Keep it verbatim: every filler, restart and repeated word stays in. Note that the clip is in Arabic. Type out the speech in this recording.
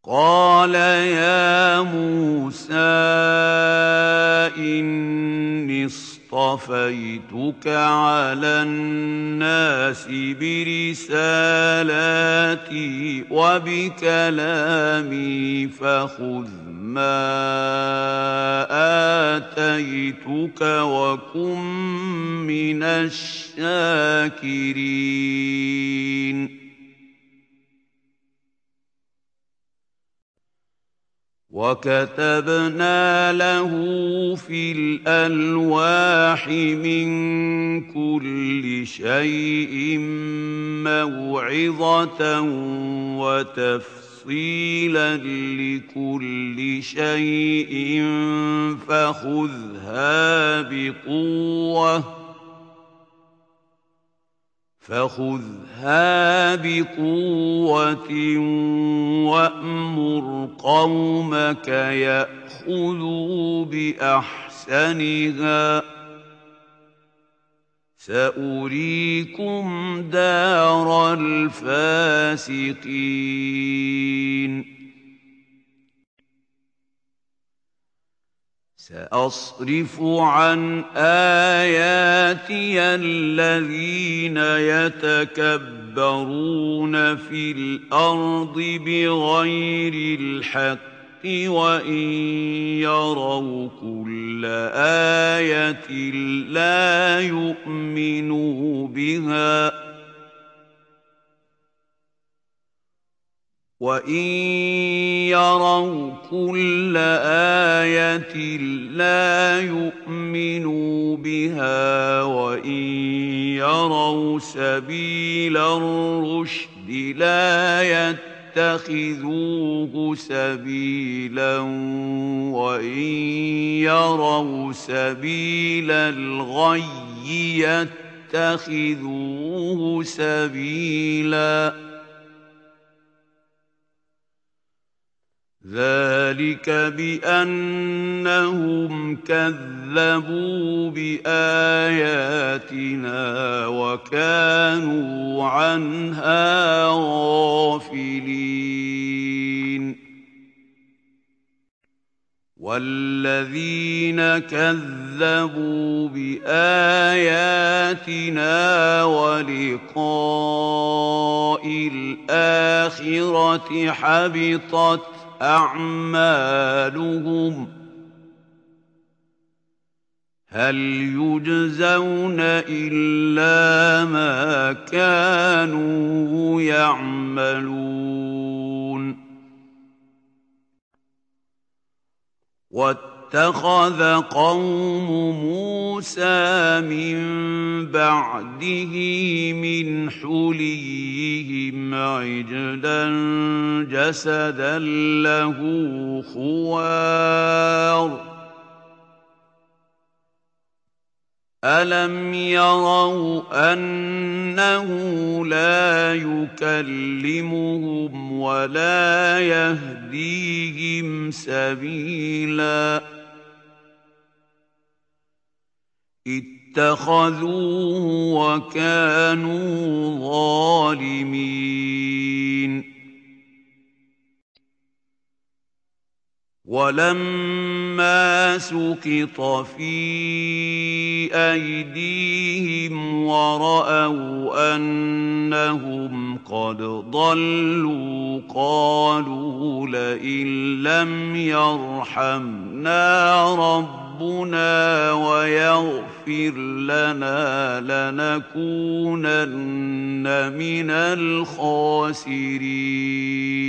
قال يا موسى إني اصطفيتك على الناس برسالاتي وبكلامي فخذ ما آتيتك وكن من الشاكرين وكتبنا له في الألواح من كل شيء موعظة وتفصيلا لكل شيء فخذها بقوة فخذها بقوة وأمر قومك يأخذوا بأحسنها سأريكم دار الفاسقين سأصرف عن آياتي الذين يتكبرون في الأرض بغير الحق وإن يروا كل آية لا يؤمنوا بها وَإِن يَرَوْا كُلَّ آيَةٍ لَّا يُؤْمِنُوا بِهَا وَإِن يَرَوْا سَبِيلَ الرُّشْدِ لَا يَتَّخِذُوهُ سَبِيلًا وَإِن يَرَوْا سَبِيلَ الْغَيِّ يَتَّخِذُوهُ سَبِيلًا ذلك بأنهم كذبوا بآياتنا وكانوا عنها غافلين والذين كذبوا بآياتنا ولقاء الآخرة حبطت أعمالهم هل يجزون إلا ما كانوا يعملون واتخذ قوم موسى من بعده من حليهم عجلا جسدا له خوار ألم يروا أنه لا يكلمهم ولا يهديهم سبيلا اتخذوه وكانوا ظالمين ولما سقط في أيديهم ورأوا أنهم قد ضلوا قالوا لئن لم يرحمنا ربنا ويغفر لنا لنكونن من الخاسرين